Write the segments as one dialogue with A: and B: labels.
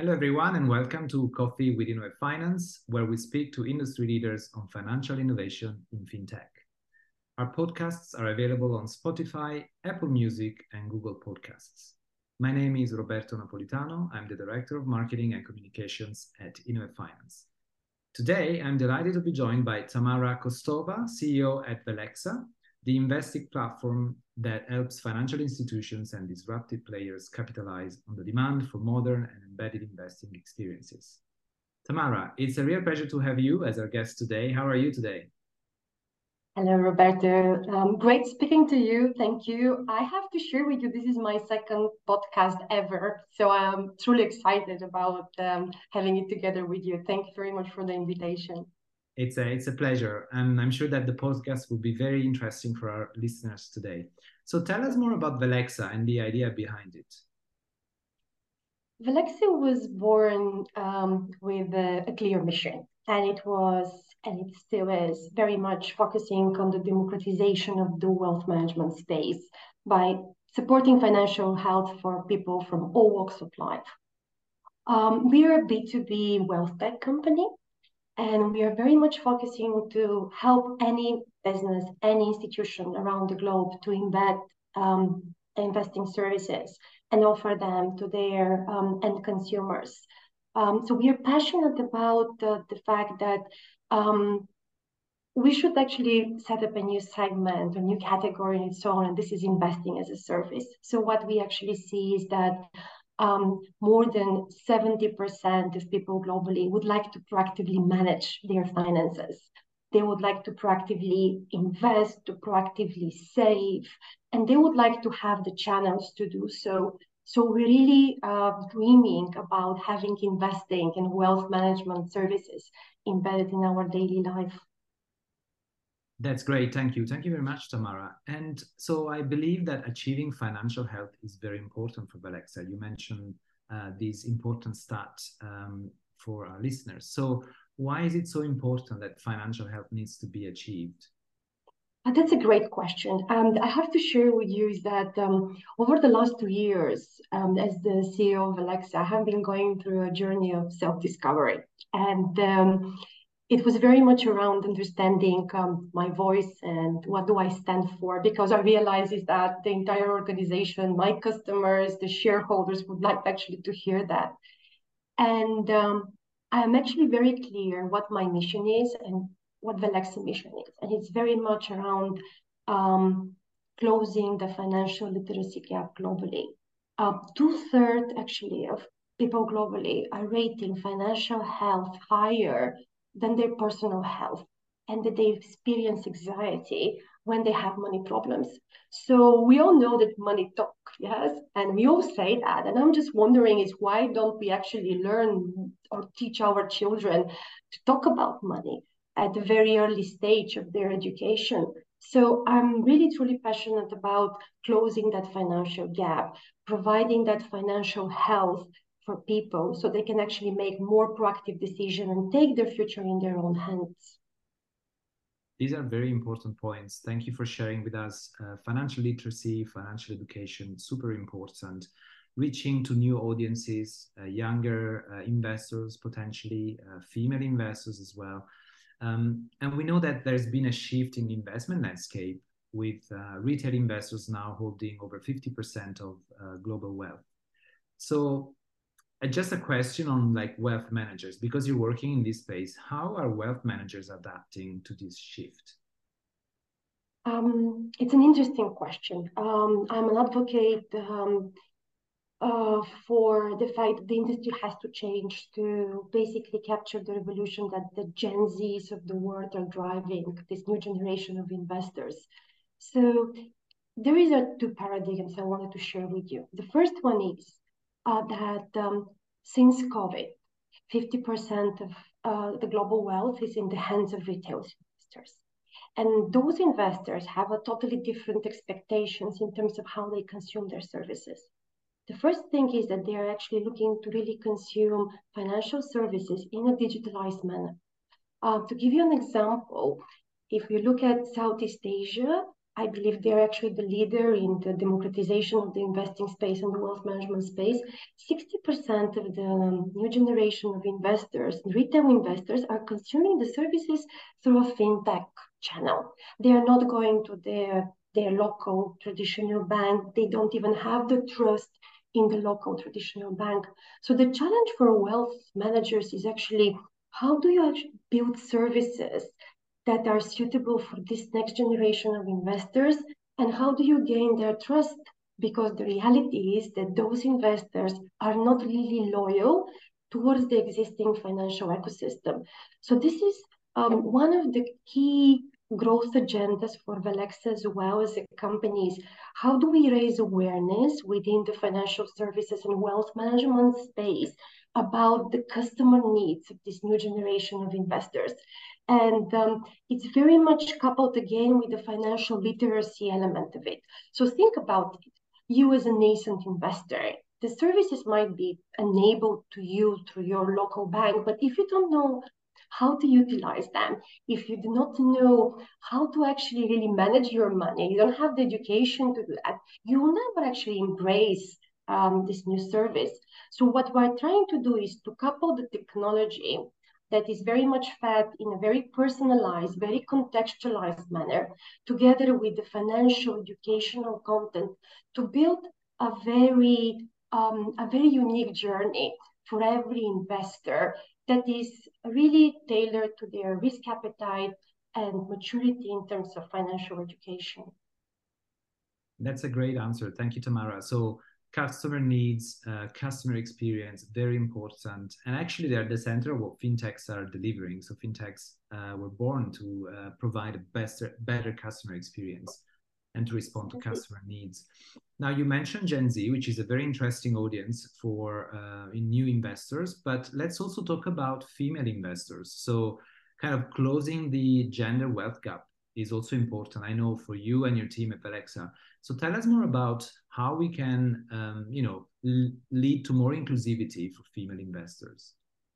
A: Hello, everyone, and welcome to Coffee with Innoway Finance, where we speak to industry leaders on financial innovation in fintech. Our podcasts are available on Spotify, Apple Music, and Google Podcasts. My name is Roberto Napolitano. I'm the Director of Marketing and Communications at Innoway Finance. Today, I'm delighted to be joined by Tamara Kostova, CEO at Velexa, the investing platform that helps financial institutions and disruptive players capitalize on the demand for modern and embedded investing experiences. Tamara, it's a real pleasure to have you as our guest today. How are you today?
B: Hello, Roberto. Great speaking to you. Thank you. I have to share with you, this is my second podcast ever. So I'm truly excited about having it together with you. Thank you very much for the invitation.
A: It's a pleasure, and I'm sure that the podcast will be very interesting for our listeners today. So tell us more about Velexa and the idea behind it.
B: Velexa was born with a clear mission, and it was, and it still is, very much focusing on the democratization of the wealth management space by supporting financial health for people from all walks of life. We are a B2B wealth tech company, and we are very much focusing to help any business, any institution around the globe to embed investing services and offer them to their end consumers. So we are passionate about the fact that we should actually set up a new segment, a new category in its own, and this is investing as a service. So what we actually see is that more than 70% of people globally would like to proactively manage their finances. They would like to proactively invest, to proactively save, and they would like to have the channels to do so. So we're really dreaming about having investing and wealth management services embedded in our daily life.
A: That's great. Thank you. Thank you very much, Tamara. And so I believe that achieving financial health is very important for Velexa. You mentioned these important stats for our listeners. So why is it so important that financial health needs to be achieved?
B: That's a great question. And I have to share with you is that over the last 2 years, as the CEO of Velexa, I have been going through a journey of self-discovery. And it was very much around understanding my voice and what do I stand for, because I realized is that the entire organization, my customers, the shareholders would like actually to hear that. And I'm actually very clear what my mission is and what Velexa mission is. And it's very much around closing the financial literacy gap globally. 2/3 actually of people globally are rating financial health higher than their personal health, and that they experience anxiety when they have money problems. So we all know that money talk, yes, and we all say that. And I'm just wondering is why don't we actually learn or teach our children to talk about money at a very early stage of their education? So I'm really truly passionate about closing that financial gap, providing that financial health for people so they can actually make more proactive decisions and take their future in their own hands.
A: These are very important points. Thank you for sharing with us. Financial literacy, financial education, super important. Reaching to new audiences, younger investors, potentially female investors as well. And we know that there's been a shift in the investment landscape with retail investors now holding over 50% of global wealth. So just a question on like wealth managers, because you're working in this space, how are wealth managers adapting to this shift?
B: It's an interesting question. I'm an advocate for the fact that the industry has to change to basically capture the revolution that the Gen Zs of the world are driving, this new generation of investors. So there is two paradigms I wanted to share with you. The first one is that since COVID, 50% of the global wealth is in the hands of retail investors. And those investors have a totally different expectations in terms of how they consume their services. The first thing is that they are actually looking to really consume financial services in a digitalized manner. To give you an example, if you look at Southeast Asia, I believe they're actually the leader in the democratization of the investing space and the wealth management space. 60% of the new generation of investors, retail investors, are consuming the services through a fintech channel. They are not going to their local traditional bank. They don't even have the trust in the local traditional bank. So the challenge for wealth managers is actually, how do you actually build services that are suitable for this next generation of investors, and how do you gain their trust? Because the reality is that those investors are not really loyal towards the existing financial ecosystem. So this is one of the key growth agendas for Velexa as well as a company is, how do we raise awareness within the financial services and wealth management space about the customer needs of this new generation of investors? And it's very much coupled again with the financial literacy element of it. So think about it. You as a nascent investor, the services might be enabled to you through your local bank, but if you don't know how to utilize them, if you do not know how to actually really manage your money, you don't have the education to do that, you will never actually embrace this new service. So what we're trying to do is to couple the technology that is very much fed in a very personalized, very contextualized manner, together with the financial educational content, to build a very unique journey for every investor that is really tailored to their risk appetite and maturity in terms of financial education.
A: That's a great answer. Thank you, Tamara. So customer needs, customer experience, very important. And actually they're the center of what fintechs are delivering. So fintechs were born to provide a better customer experience and to respond to customer needs. Now you mentioned Gen Z, which is a very interesting audience for new investors, but let's also talk about female investors. So kind of closing the gender wealth gap is also important, I know, for you and your team at Velexa. So tell us more about how we can, lead to more inclusivity for female investors.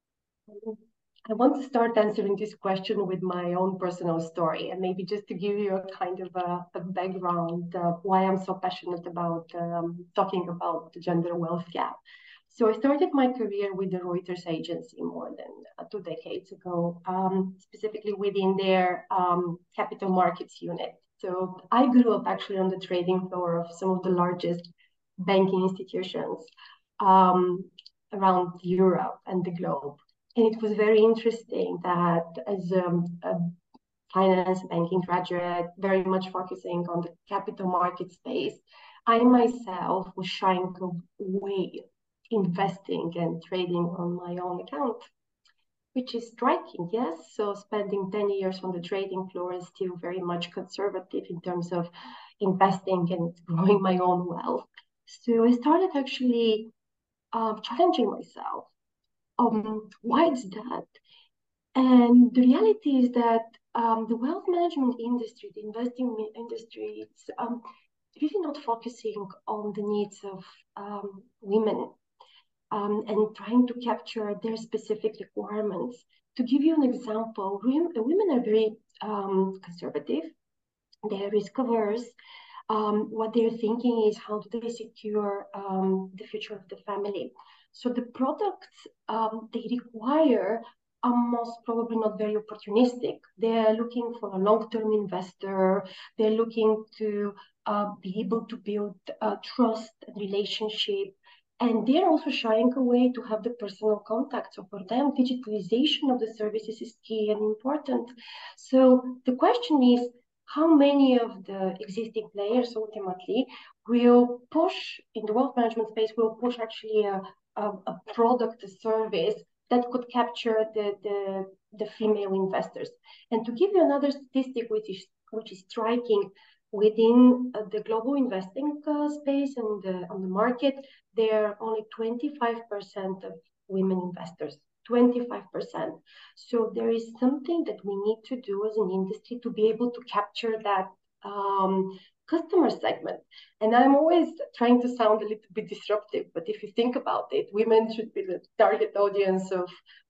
B: I want to start answering this question with my own personal story, and maybe just to give you a kind of a background of why I'm so passionate about talking about the gender wealth gap. So I started my career with the Reuters agency more than 2 decades ago, specifically within their capital markets unit. So I grew up actually on the trading floor of some of the largest banking institutions around Europe and the globe. And it was very interesting that as a finance banking graduate, very much focusing on the capital market space, I myself was shying away investing and trading on my own account, which is striking, yes. So spending 10 years on the trading floor is still very much conservative in terms of investing and growing my own wealth. So I started actually challenging myself. Why is that? And the reality is that the wealth management industry, the investing industry, it's really not focusing on the needs of women and trying to capture their specific requirements. To give you an example, women are very conservative, they're risk averse. What they're thinking is, how do they secure the future of the family? So the products they require are most probably not very opportunistic. They're looking for a long-term investor. They're looking to be able to build trust and relationship. And they're also shying away to have the personal contact. So for them, digitalization of the services is key and important. So the question is, how many of the existing players ultimately will push in the wealth management space, will push actually a product, a service that could capture the female investors. And to give you another statistic, which is striking, within the global investing space and on the market, there are only 25% of women investors. 25%. So there is something that we need to do as an industry to be able to capture that customer segment. And I'm always trying to sound a little bit disruptive, but if you think about it, women should be the target audience of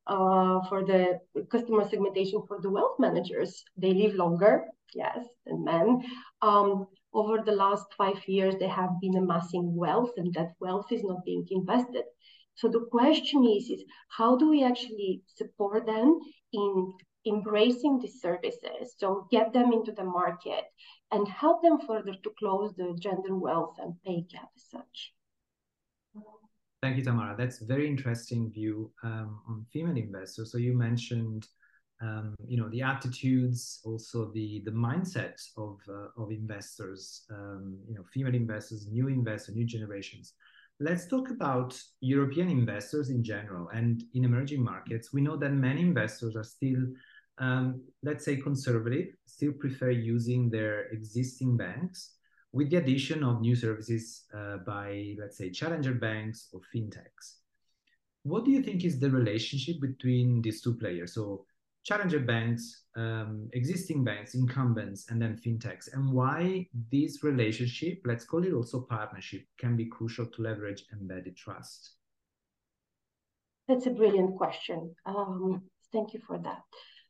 B: for the customer segmentation for the wealth managers. They live longer, yes, than men. Over the last 5 years, they have been amassing wealth, and that wealth is not being invested. So the question is how do we actually support them in embracing these services? So get them into the market and help them further to close the gender wealth and pay gap as such.
A: Thank you, Tamara. That's a very interesting view on female investors. So you mentioned, the attitudes, also the mindset of investors, female investors, new generations. Let's talk about European investors in general and in emerging markets. We know that many investors are still, let's say, conservative, still prefer using their existing banks with the addition of new services by, let's say, challenger banks or fintechs. What do you think is the relationship between these two players? So challenger banks, existing banks, incumbents, and then fintechs, and why this relationship, let's call it also partnership, can be crucial to leverage embedded trust?
B: That's a brilliant question. Thank you for that.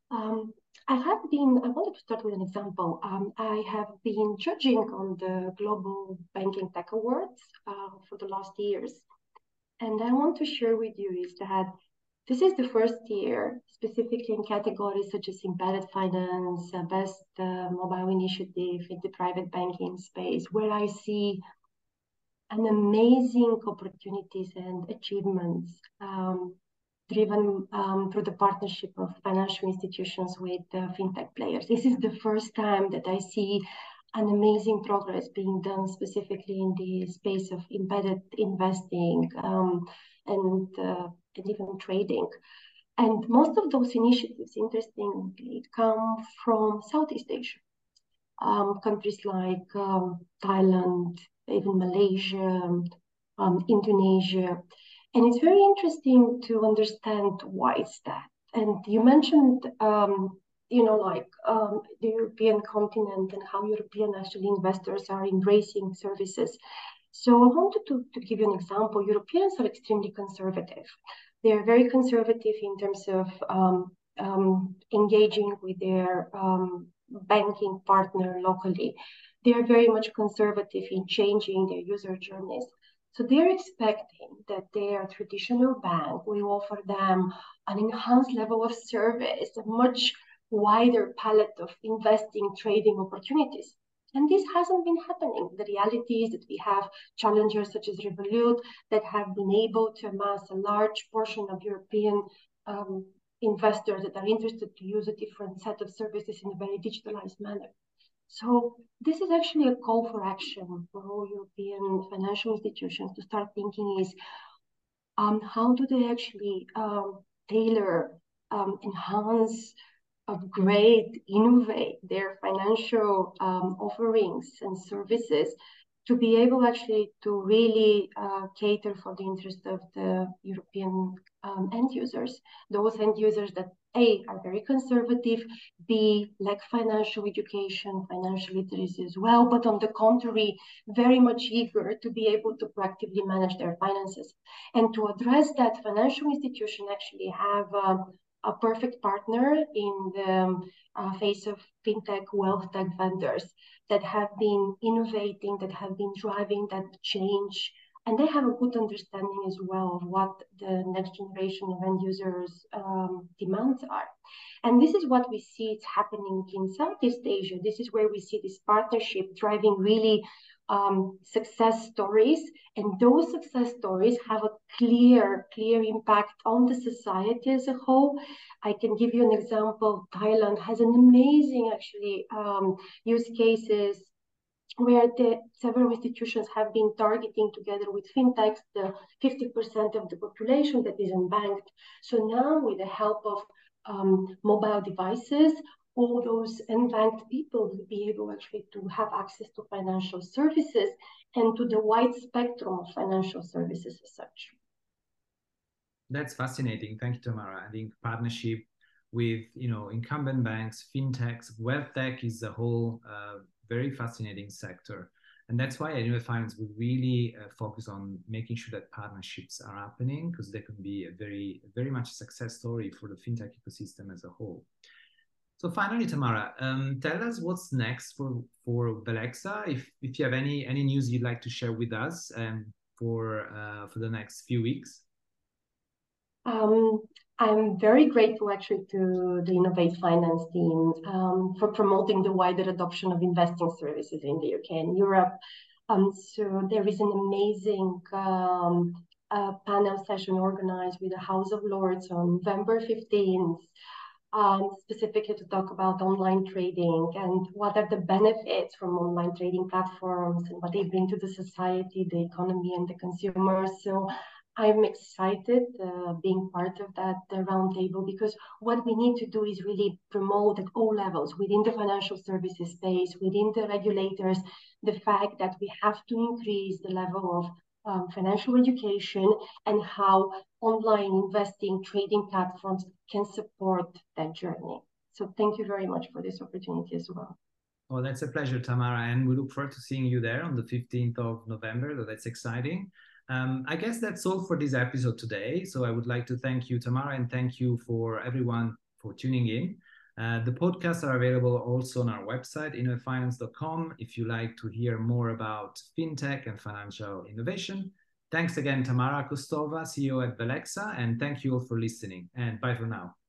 B: I wanted to start with an example. I have been judging on the Global Banking Tech Awards for the last years. And I want to share with you is that this is the first year, specifically in categories such as embedded finance, best mobile initiative in the private banking space, where I see an amazing opportunities and achievements driven through the partnership of financial institutions with fintech players. This is the first time that I see an amazing progress being done specifically in the space of embedded investing and even trading. And most of those initiatives, interestingly, come from Southeast Asia. Countries like Thailand, even Malaysia, Indonesia. And it's very interesting to understand why it's that. And you mentioned, the European continent and how European actually investors are embracing services. So I wanted to give you an example. Europeans are extremely conservative. They are very conservative in terms of engaging with their banking partner locally. They are very much conservative in changing their user journeys. So they're expecting that their traditional bank will offer them an enhanced level of service, a much wider palette of investing, trading opportunities. And this hasn't been happening. The reality is that we have challengers such as Revolut that have been able to amass a large portion of European investors that are interested to use a different set of services in a very digitalized manner. So this is actually a call for action for all European financial institutions to start thinking is how do they actually tailor, enhance, upgrade, innovate their financial offerings and services to be able actually to really cater for the interest of the European end users, those end users that A, are very conservative, B, lack financial education, financial literacy as well, but on the contrary, very much eager to be able to proactively manage their finances. And to address that, financial institutions actually have a perfect partner in the face of fintech, wealth tech vendors that have been innovating, that have been driving that change. And they have a good understanding as well of what the next generation of end users' demands are. And this is what we see it's happening in Southeast Asia. This is where we see this partnership driving really success stories. And those success stories have a clear impact on the society as a whole. I can give you an example. Thailand has an amazing, actually, use cases where the several institutions have been targeting together with fintechs the 50% of the population that is unbanked. So now with the help of mobile devices, all those unbanked people will be able actually to have access to financial services and to the wide spectrum of financial services as such.
A: That's fascinating. Thank you, Tamara. I think partnership with incumbent banks, fintechs, wealth tech is a whole very fascinating sector. And that's why at Innova Finance, we really focus on making sure that partnerships are happening, because they can be a very much a success story for the fintech ecosystem as a whole. So finally, Tamara, tell us what's next for Belexa. If you have any news you'd like to share with us for the next few weeks.
B: I'm very grateful actually to the Innovate Finance team for promoting the wider adoption of investing services in the UK and Europe. So there is an amazing panel session organized with the House of Lords on November 15th, specifically to talk about online trading and what are the benefits from online trading platforms and what they bring to the society, the economy, and the consumers. So I'm excited being part of that roundtable, because what we need to do is really promote at all levels within the financial services space, within the regulators, the fact that we have to increase the level of financial education and how online investing trading platforms can support that journey. So thank you very much for this opportunity as well.
A: Oh, that's a pleasure, Tamara, and we look forward to seeing you there on the 15th of November. So that's exciting. I guess that's all for this episode today. So I would like to thank you, Tamara, and thank you for everyone for tuning in. The podcasts are available also on our website, innovafinance.com, if you like to hear more about fintech and financial innovation. Thanks again, Tamara Kostova, CEO at Belexa, and thank you all for listening. And bye for now.